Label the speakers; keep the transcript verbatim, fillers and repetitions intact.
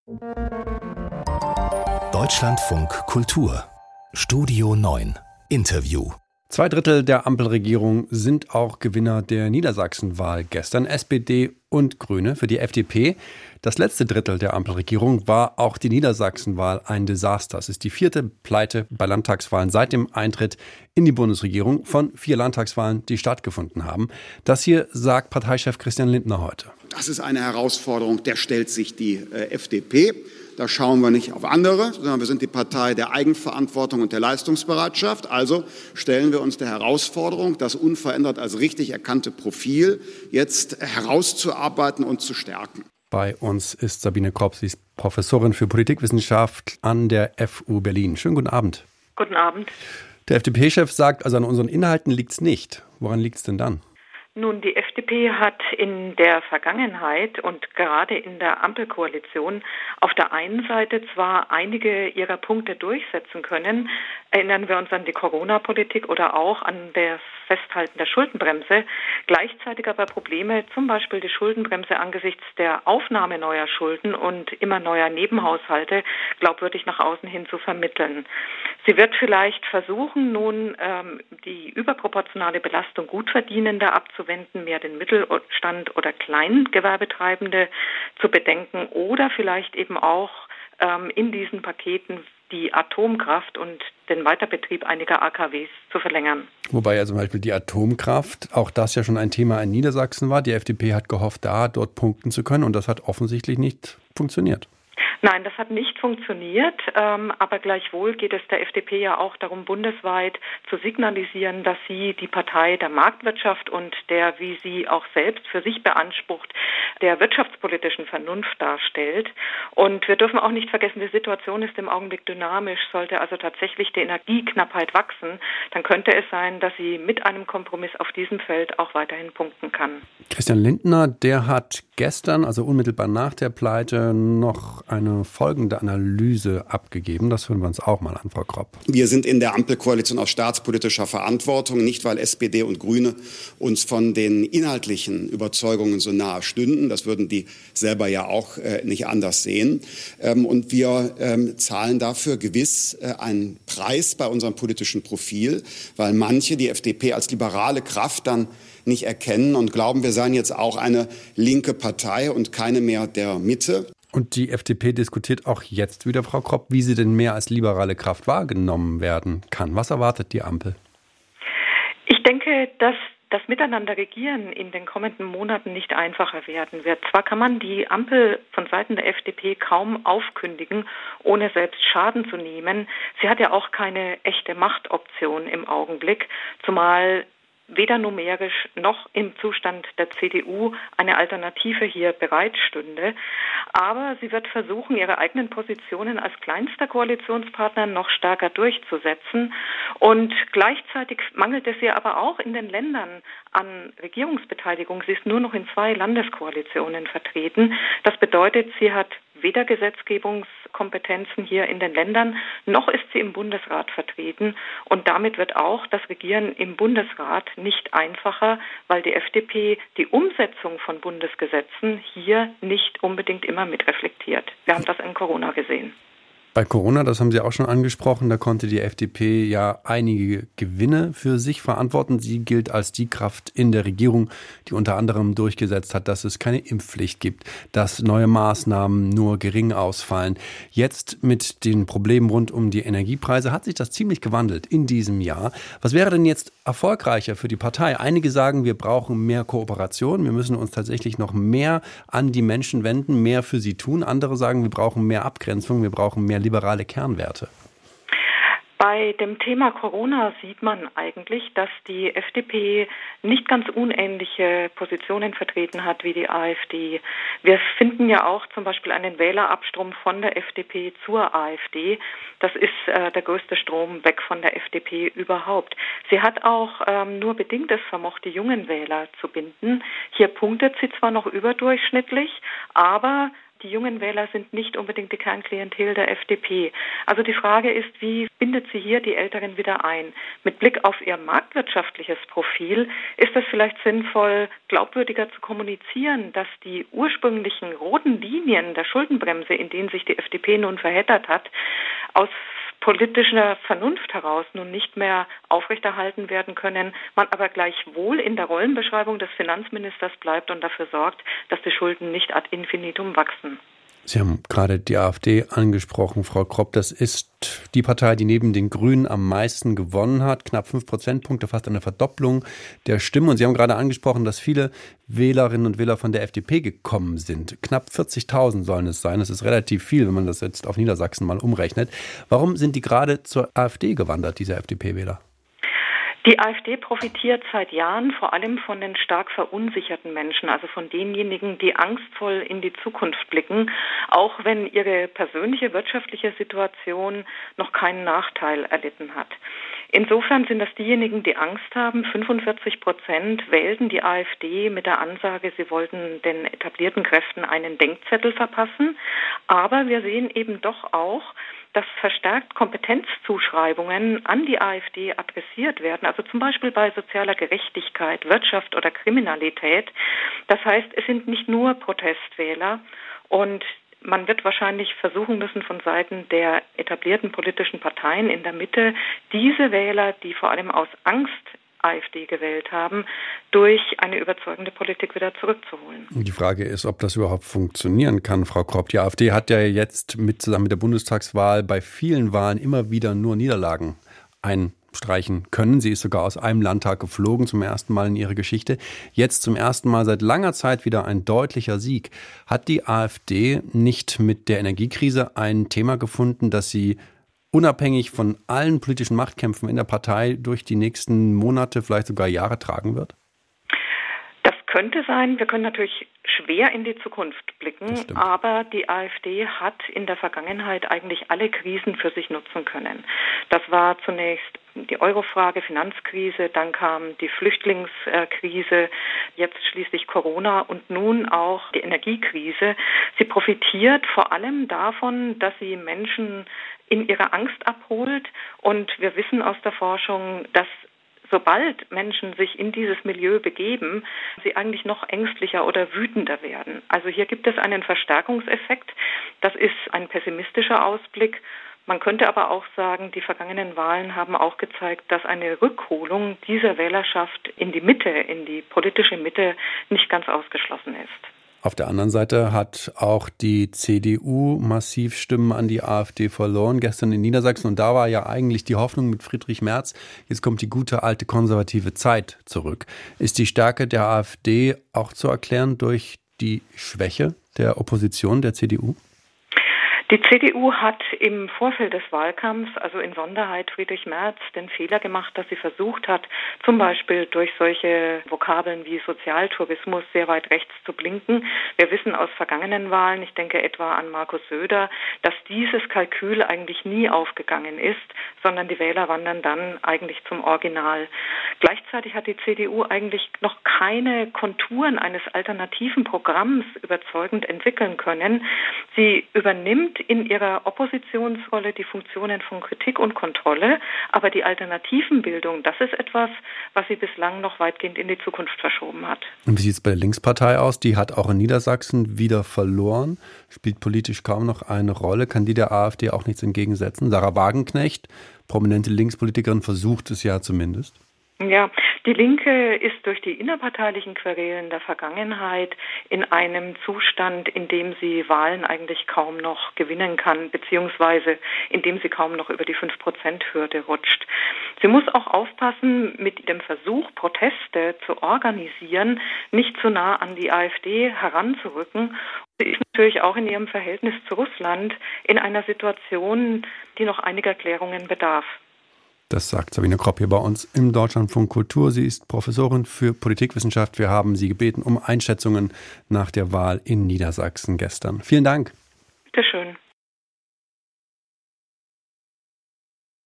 Speaker 1: Deutschlandfunk Kultur Studio neun Interview.
Speaker 2: Zwei Drittel der Ampelregierung sind auch Gewinner der Niedersachsenwahl gestern, S P D und Grüne. Für die F D P, das letzte Drittel der Ampelregierung, war auch die Niedersachsenwahl ein Desaster. Es ist die vierte Pleite bei Landtagswahlen seit dem Eintritt in die Bundesregierung von vier Landtagswahlen, die stattgefunden haben. Das hier sagt Parteichef Christian Lindner heute.
Speaker 3: Das ist eine Herausforderung, der stellt sich die äh, F D P. Da schauen wir nicht auf andere, sondern wir sind die Partei der Eigenverantwortung und der Leistungsbereitschaft. Also stellen wir uns der Herausforderung, das unverändert als richtig erkannte Profil jetzt herauszuarbeiten und zu stärken.
Speaker 2: Bei uns ist Sabine Kropp, sie ist Professorin für Politikwissenschaft an der F U Berlin. Schönen guten Abend.
Speaker 4: Guten Abend.
Speaker 2: Der F D P-Chef sagt, also an unseren Inhalten liegt es nicht. Woran liegt es denn dann?
Speaker 4: Nun, die F D P hat in der Vergangenheit und gerade in der Ampelkoalition auf der einen Seite zwar einige ihrer Punkte durchsetzen können, erinnern wir uns an die Corona-Politik oder auch an das Festhalten der Schuldenbremse, gleichzeitig aber Probleme, zum Beispiel die Schuldenbremse angesichts der Aufnahme neuer Schulden und immer neuer Nebenhaushalte, glaubwürdig nach außen hin zu vermitteln. Sie wird vielleicht versuchen, nun ähm, die überproportionale Belastung Gutverdienender abzuwenden, mehr den Mittelstand oder Kleingewerbetreibende zu bedenken oder vielleicht eben auch ähm, in diesen Paketen die Atomkraft und den Weiterbetrieb einiger A K Ws zu verlängern.
Speaker 2: Wobei ja zum Beispiel die Atomkraft, auch das ja schon ein Thema in Niedersachsen war. Die F D P hat gehofft, da dort punkten zu können und das hat offensichtlich nicht funktioniert.
Speaker 4: Nein, das hat nicht funktioniert, ähm, aber gleichwohl geht es der F D P ja auch darum, bundesweit zu signalisieren, dass sie die Partei der Marktwirtschaft und der, wie sie auch selbst für sich beansprucht, der wirtschaftspolitischen Vernunft darstellt. Und wir dürfen auch nicht vergessen, die Situation ist im Augenblick dynamisch. Sollte also tatsächlich die Energieknappheit wachsen, dann könnte es sein, dass sie mit einem Kompromiss auf diesem Feld auch weiterhin punkten kann.
Speaker 2: Christian Lindner, der hat gestern, also unmittelbar nach der Pleite, noch eine folgende Analyse abgegeben. Das hören wir uns auch mal an, Frau Kropp.
Speaker 3: Wir sind in der Ampelkoalition aus staatspolitischer Verantwortung, nicht weil S P D und Grüne uns von den inhaltlichen Überzeugungen so nahe stünden. Das würden die selber ja auch äh, nicht anders sehen. Ähm, und wir ähm, zahlen dafür gewiss äh, einen Preis bei unserem politischen Profil, weil manche die F D P als liberale Kraft dann nicht erkennen und glauben, wir seien jetzt auch eine linke Partei und keine mehr der Mitte.
Speaker 2: Und die F D P diskutiert auch jetzt wieder, Frau Kropp, wie sie denn mehr als liberale Kraft wahrgenommen werden kann. Was erwartet die Ampel?
Speaker 4: Ich denke, dass das Miteinander regieren in den kommenden Monaten nicht einfacher werden wird. Zwar kann man die Ampel von Seiten der F D P kaum aufkündigen, ohne selbst Schaden zu nehmen. Sie hat ja auch keine echte Machtoption im Augenblick, zumal weder numerisch noch im Zustand der C D U eine Alternative hier bereitstünde. Aber sie wird versuchen, ihre eigenen Positionen als kleinster Koalitionspartner noch stärker durchzusetzen. Und gleichzeitig mangelt es ihr aber auch in den Ländern an Regierungsbeteiligung. Sie ist nur noch in zwei Landeskoalitionen vertreten. Das bedeutet, sie hat weder Gesetzgebungskompetenzen hier in den Ländern, noch ist sie im Bundesrat vertreten. Und damit wird auch das Regieren im Bundesrat nicht einfacher, weil die F D P die Umsetzung von Bundesgesetzen hier nicht unbedingt immer mitreflektiert. Wir haben das in Corona gesehen.
Speaker 2: Bei Corona, das haben Sie auch schon angesprochen, da konnte die F D P ja einige Gewinne für sich verantworten. Sie gilt als die Kraft in der Regierung, die unter anderem durchgesetzt hat, dass es keine Impfpflicht gibt, dass neue Maßnahmen nur gering ausfallen. Jetzt mit den Problemen rund um die Energiepreise hat sich das ziemlich gewandelt in diesem Jahr. Was wäre denn jetzt erfolgreicher für die Partei? Einige sagen, wir brauchen mehr Kooperation, wir müssen uns tatsächlich noch mehr an die Menschen wenden, mehr für sie tun. Andere sagen, wir brauchen mehr Abgrenzung, wir brauchen mehr liberale Kernwerte.
Speaker 4: Bei dem Thema Corona sieht man eigentlich, dass die F D P nicht ganz unähnliche Positionen vertreten hat wie die AfD. Wir finden ja auch zum Beispiel einen Wählerabstrom von der F D P zur AfD. Das ist äh, der größte Strom weg von der F D P überhaupt. Sie hat auch ähm, nur bedingt es vermocht, die jungen Wähler zu binden. Hier punktet sie zwar noch überdurchschnittlich, aber die jungen Wähler sind nicht unbedingt die Kernklientel der F D P. Also die Frage ist, wie bindet sie hier die Älteren wieder ein? Mit Blick auf ihr marktwirtschaftliches Profil ist es vielleicht sinnvoll, glaubwürdiger zu kommunizieren, dass die ursprünglichen roten Linien der Schuldenbremse, in denen sich die F D P nun verheddert hat, aus politischer Vernunft heraus nun nicht mehr aufrechterhalten werden können, man aber gleichwohl in der Rollenbeschreibung des Finanzministers bleibt und dafür sorgt, dass die Schulden nicht ad infinitum wachsen.
Speaker 2: Sie haben gerade die AfD angesprochen, Frau Kropp. Das ist die Partei, die neben den Grünen am meisten gewonnen hat. Knapp fünf Prozentpunkte, fast eine Verdopplung der Stimmen. Und Sie haben gerade angesprochen, dass viele Wählerinnen und Wähler von der F D P gekommen sind. Knapp vierzigtausend sollen es sein. Das ist relativ viel, wenn man das jetzt auf Niedersachsen mal umrechnet. Warum sind die gerade zur AfD gewandert, diese F D P-Wähler?
Speaker 4: Die AfD profitiert seit Jahren vor allem von den stark verunsicherten Menschen, also von denjenigen, die angstvoll in die Zukunft blicken, auch wenn ihre persönliche wirtschaftliche Situation noch keinen Nachteil erlitten hat. Insofern sind das diejenigen, die Angst haben. fünfundvierzig Prozent wählten die AfD mit der Ansage, sie wollten den etablierten Kräften einen Denkzettel verpassen. Aber wir sehen eben doch auch, dass verstärkt Kompetenzzuschreibungen an die AfD adressiert werden, also zum Beispiel bei sozialer Gerechtigkeit, Wirtschaft oder Kriminalität. Das heißt, es sind nicht nur Protestwähler und man wird wahrscheinlich versuchen müssen von Seiten der etablierten politischen Parteien in der Mitte, diese Wähler, die vor allem aus Angst AfD gewählt haben, durch eine überzeugende Politik wieder zurückzuholen.
Speaker 2: Die Frage ist, ob das überhaupt funktionieren kann, Frau Kropp. Die AfD hat ja jetzt mit, zusammen mit der Bundestagswahl bei vielen Wahlen immer wieder nur Niederlagen einstreichen können. Sie ist sogar aus einem Landtag geflogen, zum ersten Mal in ihrer Geschichte. Jetzt zum ersten Mal seit langer Zeit wieder ein deutlicher Sieg. Hat die AfD nicht mit der Energiekrise ein Thema gefunden, das sie unabhängig von allen politischen Machtkämpfen in der Partei durch die nächsten Monate, vielleicht sogar Jahre tragen wird?
Speaker 4: Das könnte sein. Wir können natürlich schwer in die Zukunft blicken, aber die AfD hat in der Vergangenheit eigentlich alle Krisen für sich nutzen können. Das war zunächst die Eurofrage, Finanzkrise, dann kam die Flüchtlingskrise, jetzt schließlich Corona und nun auch die Energiekrise. Sie profitiert vor allem davon, dass sie Menschen in ihrer Angst abholt, und wir wissen aus der Forschung, dass sobald Menschen sich in dieses Milieu begeben, sie eigentlich noch ängstlicher oder wütender werden. Also hier gibt es einen Verstärkungseffekt. Das ist ein pessimistischer Ausblick. Man könnte aber auch sagen, die vergangenen Wahlen haben auch gezeigt, dass eine Rückholung dieser Wählerschaft in die Mitte, in die politische Mitte, nicht ganz ausgeschlossen ist.
Speaker 2: Auf der anderen Seite hat auch die C D U massiv Stimmen an die AfD verloren, gestern in Niedersachsen. Und da war ja eigentlich die Hoffnung mit Friedrich Merz, jetzt kommt die gute alte konservative Zeit zurück. Ist die Stärke der AfD auch zu erklären durch die Schwäche der Opposition, der C D U?
Speaker 4: Die C D U hat im Vorfeld des Wahlkampfs, also in Sonderheit Friedrich Merz, den Fehler gemacht, dass sie versucht hat, zum Beispiel durch solche Vokabeln wie Sozialtourismus sehr weit rechts zu blinken. Wir wissen aus vergangenen Wahlen, ich denke etwa an Markus Söder, dass dieses Kalkül eigentlich nie aufgegangen ist, sondern die Wähler wandern dann eigentlich zum Original. Gleichzeitig hat die C D U eigentlich noch keine Konturen eines alternativen Programms überzeugend entwickeln können. Sie übernimmt in ihrer Oppositionsrolle die Funktionen von Kritik und Kontrolle, aber die Alternativenbildung, das ist etwas, was sie bislang noch weitgehend in die Zukunft verschoben hat.
Speaker 2: Und wie sieht es bei der Linkspartei aus? Die hat auch in Niedersachsen wieder verloren, spielt politisch kaum noch eine Rolle, kann die der AfD auch nichts entgegensetzen. Sarah Wagenknecht, prominente Linkspolitikerin, versucht es ja zumindest.
Speaker 4: Ja, die Linke ist durch die innerparteilichen Querelen der Vergangenheit in einem Zustand, in dem sie Wahlen eigentlich kaum noch gewinnen kann, beziehungsweise in dem sie kaum noch über die fünf Prozent Hürde rutscht. Sie muss auch aufpassen, mit dem Versuch, Proteste zu organisieren, nicht zu nah an die AfD heranzurücken. Sie ist natürlich auch in ihrem Verhältnis zu Russland in einer Situation, die noch einiger Klärungen bedarf.
Speaker 2: Das sagt Sabine Kropp hier bei uns im Deutschlandfunk Kultur. Sie ist Professorin für Politikwissenschaft. Wir haben Sie gebeten um Einschätzungen nach der Wahl in Niedersachsen gestern. Vielen Dank.
Speaker 4: Bitte schön.